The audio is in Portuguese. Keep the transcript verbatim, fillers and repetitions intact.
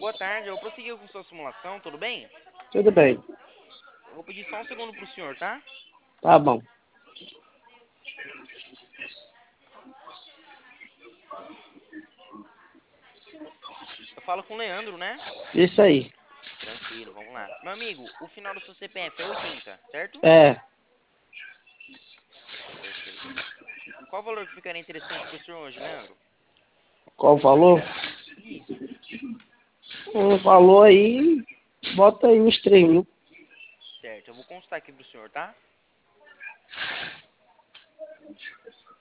Boa tarde, eu prossegui com sua simulação, tudo bem? Tudo bem. Eu vou pedir só um segundo pro senhor, tá? Tá bom. Eu falo com o Leandro, né? Isso aí. Tranquilo, vamos lá. Meu amigo, o final do seu C P F é oitenta, certo? É. Perfeito. Qual o valor que ficaria interessante pro senhor hoje, Leandro? Qual o valor? Isso. O valor aí, bota aí uns três mil. Certo, eu vou constar aqui pro senhor, tá?